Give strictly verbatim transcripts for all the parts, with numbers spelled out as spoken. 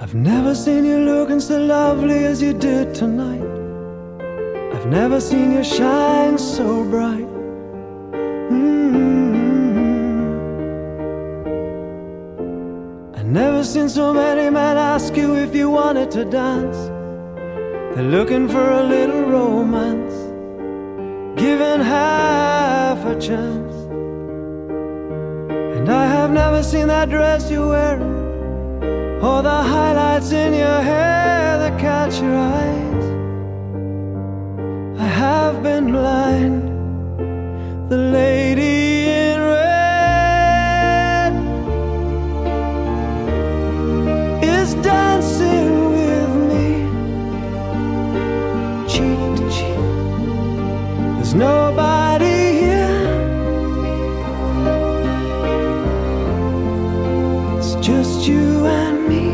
I've never seen you looking so lovely as you did tonight. I've never seen you shine so bright. Mm-hmm. I've never seen so many men ask you if you wanted to dance. They're looking for a little romance, given half a chance. And I have never seen that dress you're wearing, or the highlights in your hair that catch your eyes. I have been blind. The lady in red is dancing with me, cheek to cheek. There's nobody here, it's just you and me.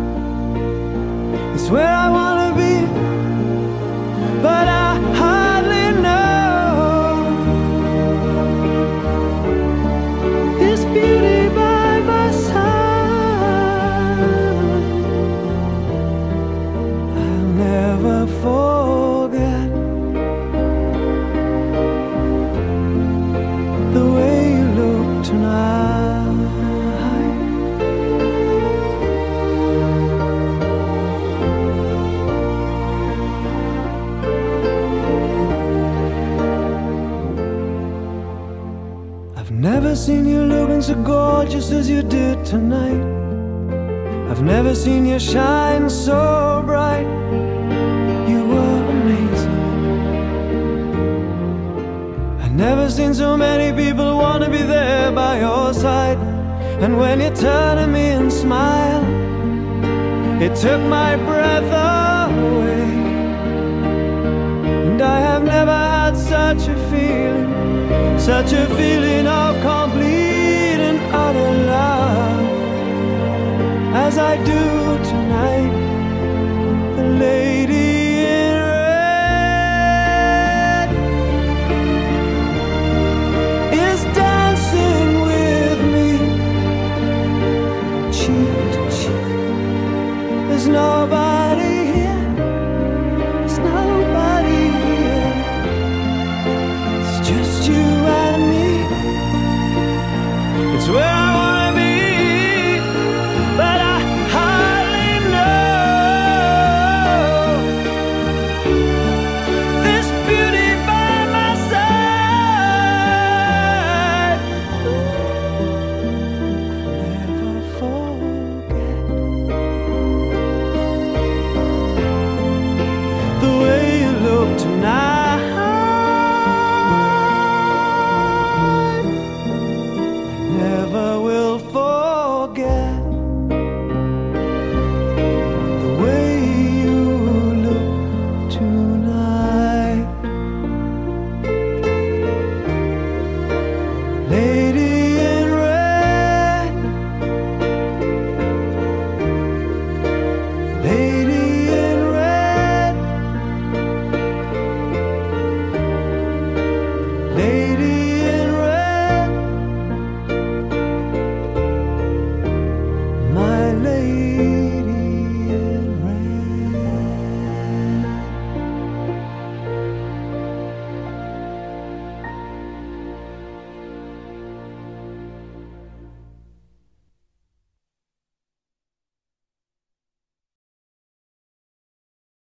It's where I wanna be, but I hardly know this beauty by my side. I'll never forget the way you look tonight. I've never seen you looking so gorgeous as you did tonight. I've never seen you shine so bright. You were amazing. I've never seen so many people want to be there by your side. And when you turn to me and smile, it took my breath away. And I have never had such a feeling, such a feeling of complete and utter love as I do tonight. The lady in red is dancing with me, cheek to cheek. There's nobody here, there's nobody here. It's just you and me. It's where I